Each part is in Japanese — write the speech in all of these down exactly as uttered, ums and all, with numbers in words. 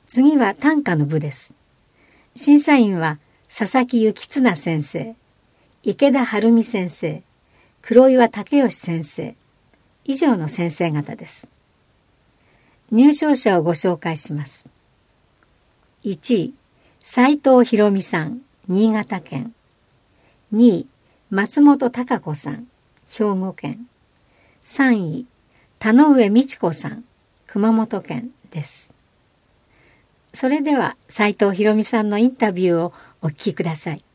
次は短歌の部です。審査員は佐々木幸綱先生、池田晴美先生、黒岩武義先生、以上の先生方です。入賞者をご紹介します。いちい、斉藤博美さん、新潟県。にい、松本孝子さん、兵庫県。さんい、田上美智子さん、熊本県です。それでは斉藤博美さんのインタビューをお聞きください。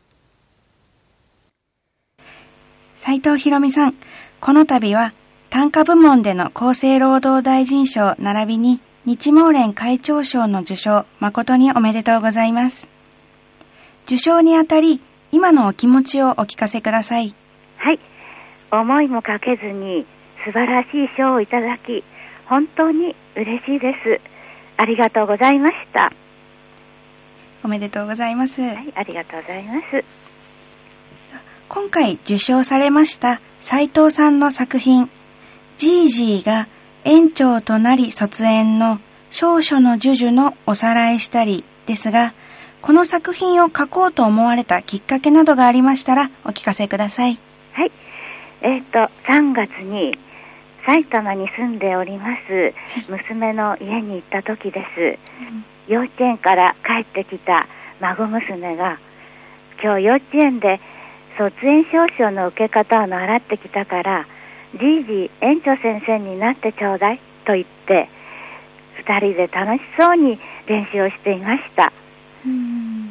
斉藤博美さん、この度は短歌部門での厚生労働大臣賞並びに日毛連会長賞の受賞、誠におめでとうございます。受賞にあたり、今のお気持ちをお聞かせください。 はい、思いもかけずに素晴らしい賞をいただき、本当に嬉しいです。ありがとうございました。 おめでとうございます。 はい、ありがとうございます。 今回受賞されました斉藤さんの作品、ジージーが園長となり卒園の少書の授受のおさらいしたりですが、この作品を書こうと思われたきっかけなどがありましたらお聞かせください。 はい、えっとさんがつに埼玉に住んでおります娘の家に行った時です、うん、幼稚園から帰ってきた孫娘が、今日幼稚園で卒園証書の受け方を習ってきたから、じいじ園長先生になってちょうだいと言って、ふたりで楽しそうに練習をしていました。うん、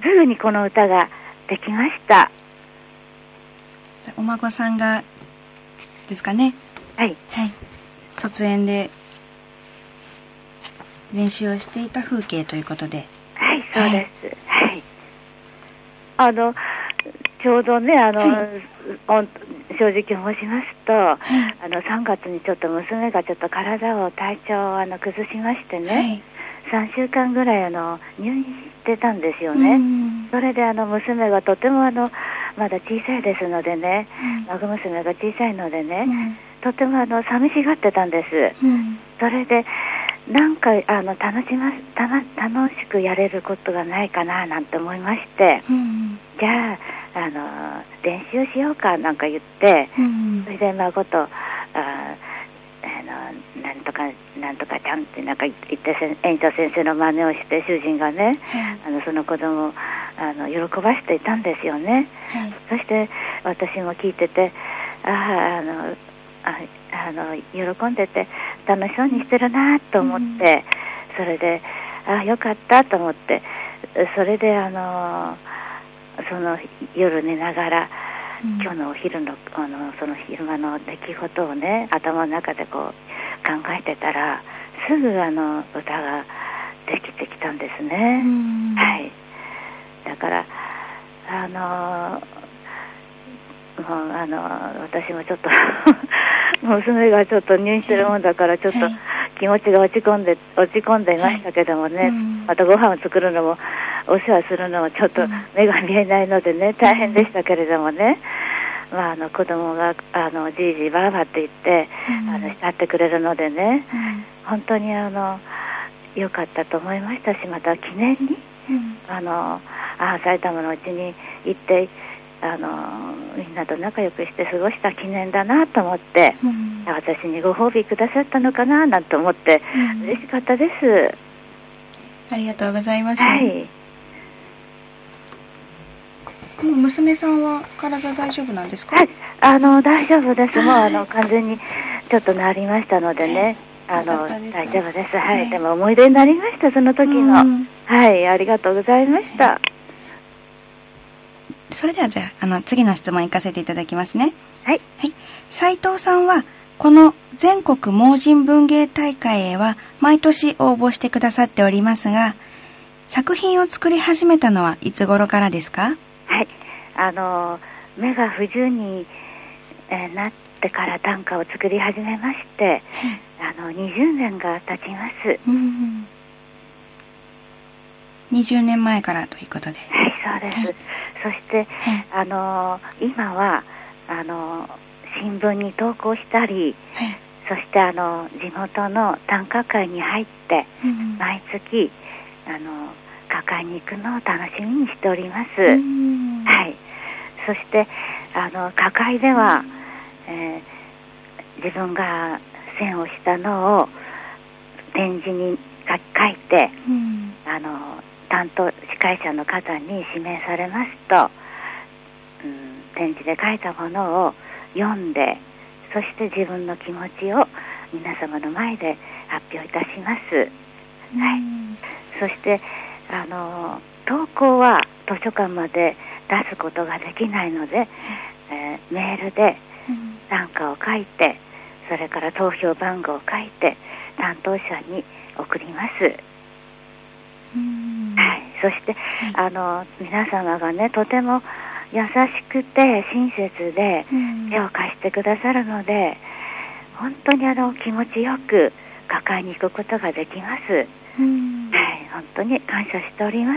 すぐにこの歌ができました。 お孫さんがですかね。 はい、 はい、卒園で練習をしていた風景ということで。 はい、そうです。はい、はい、あのちょうどね、あの、はい、正直申しますと、はい、あのさんがつにちょっと娘がちょっと体を体調をあの崩しましてね、はい、さんしゅうかんぐらいあの入院してたんですよね。それであの娘がとてもあのまだ小さいですのでね、うん、孫娘が小さいのでね、うん、とてもあの寂しがってたんです、うん、それでなんかあの楽しまたま楽しくやれることがないかななんて思いまして、うん、じゃああの練習しようかなんか言って、うん、それで孫とああのなんとかなんとかちゃんってなんか言って園長先生の真似をして、主人がね、うん、あのその子供をあの喜ばしていたんですよね、うん、そして私も聞いてて、ああのああの喜んでて楽しそうにしてるなと思って、うん、それであよかったと思って、それであのその夜寝ながら、うん、今日のお昼の、あのその昼間の出来事をね頭の中でこう考えてたら、すぐあの歌ができてきたんですね、うん、はい、だからあのもうあの私もちょっと娘がちょっと入院してるもんだからちょっと気持ちが落ち込んで落ち込んでいましたけどもね、はい、またご飯を作るのもお世話するのもちょっと目が見えないのでね大変でしたけれどもね、まあ、あの子供があのじいじばあばって言って、うん、あの慕ってくれるのでね、うん、本当にあの良かったと思いましたし、また記念に、うん、あのあ埼玉のうちに行ってあのみんなと仲良くして過ごした記念だなと思って、うん、私にご褒美くださったのかななんて思って、うん、嬉しかったです。 ありがとうございます、 はい、 もう娘さんは体大丈夫なんですか？ はい、あの大丈夫です。もうあの完全にちょっと治りましたのでね、あの大丈夫です。はい、はい、でも思い出になりました、その時の、うん、はい、ありがとうございました。 それではじゃあ、あの次の質問行かせていただきますね。 はい、 はい、斉藤さんはこの全国盲人文芸大会へは毎年応募してくださっておりますが、作品を作り始めたのはいつ頃からですか？ はい、あの目が不自由に、えー、なってから短歌を作り始めまして、はい、あのにじゅうねんが経ちます、うん、 にじゅうねんまえからということで。 はい、そうです、はい、そして、はい、あの今はあの新聞に投稿したり、はい、そしてあの地元の短歌会に入って、うん、毎月あの抱えに行くのを楽しみにしております。はい。そしてあの抱えでは、えー、自分が線をしたのを展示に書いて、うん、あの担当司会者の方に指名されますと、うん、展示で書いたものを読んで、そして自分の気持ちを皆様の前で発表いたします。うん、はい。そしてあの投稿は図書館まで出すことができないので、うん、えー、メールで短歌を書いて、それから投票番号を書いて担当者に送ります。うん、はい。そして、はい、あの皆様がね、とても優しくて親切で手を貸してくださるので、本当にあの気持ちよく抱えに行くことができます。うん、はい、本当に感謝しております。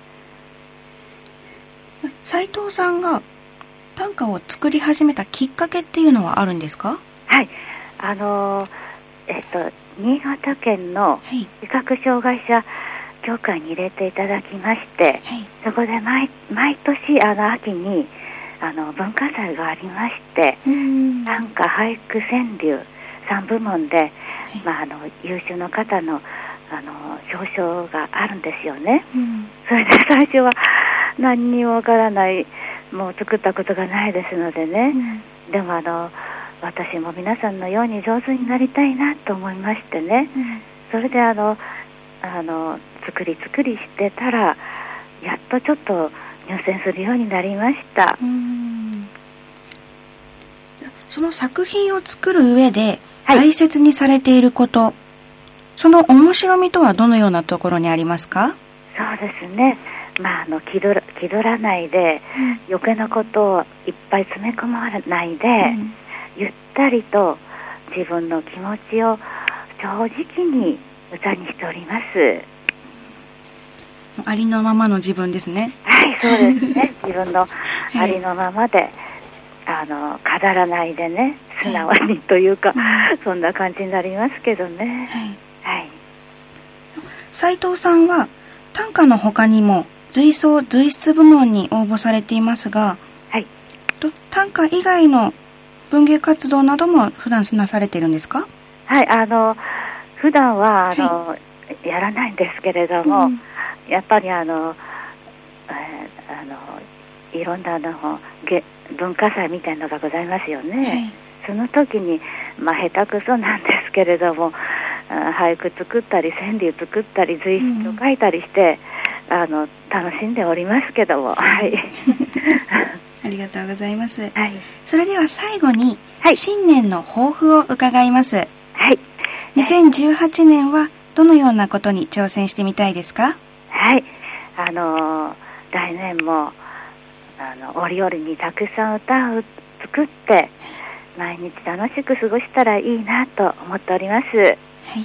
斉藤さんが短歌を作り始めたきっかけっていうのはあるんですか？ はい、あのえっと新潟県の視覚障害者協会に入れていただきまして、はい、そこで 毎, 毎年あの秋にあの文化祭がありまして、短歌、俳句、川柳さんぶもんで、はい、まあ、あの優秀の方のあの表彰があるんですよね。うん、それで最初は何にもわからない、もう作ったことがないですのでね、うん、でもあの私も皆さんのように上手になりたいなと思いましてね、うん、それであのあの作り作りしてたらやっとちょっと入選するようになりました。うん、 その作品を作る上で大切にされていること、はい、その面白みとはどのようなところにありますか？ そうですね、まあ、あの気取ら、気取らないで、うん、余計なことをいっぱい詰め込まないで、うん、ゆったりと自分の気持ちを正直に歌にしております。 ありのままの自分ですね。 はい、そうですね。自分のありのままで、あの飾らないでね、素直にというか、はい、そんな感じになりますけどね。はい。はい。 斉藤さんは短歌の他にも随想随筆部門に応募されていますが、はい、と短歌以外の文芸活動なども普段なされているんですか？ はい、あの普段はあの、はい、やらないんですけれども、うん、やっぱりあの、えー、あのいろんなの文化祭みたいなのがございますよね。はい、その時に、まあ、下手くそなんですけれども、俳句作ったり川柳作ったり随筆を書いたりして、うん、あの楽しんでおりますけども、はい、 ありがとうございます。はい、それでは最後に、はい、新年の抱負を伺います。はい、にせんじゅうはちねんはどのようなことに挑戦してみたいですか？ はい、あの来年もあの折々にたくさん歌を作って毎日楽しく過ごしたらいいなと思っております。はい、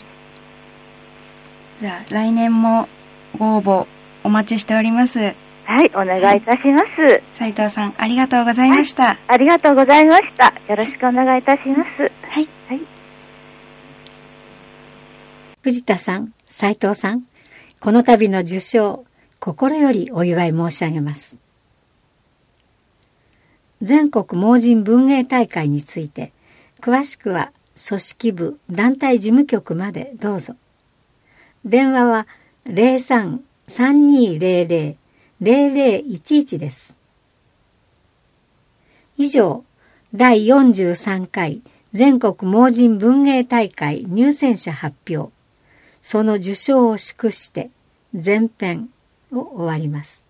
じゃあ来年もご応募お待ちしております。 はい、お願いいたします。 斉藤さん、ありがとうございました。はい、 ありがとうございました。よろしくお願いいたします。はい。はい、 藤田さん、斉藤さん、この度の受賞、心よりお祝い申し上げます。全国盲人文芸大会について、詳しくは組織部団体事務局までどうぞ。電話は ゼロさん さんにーゼロゼロ ゼロゼロいちいちです。以上、だいよんじゅうさんかい全国盲人文芸大会入選者発表、その受賞を祝して前編を終わります。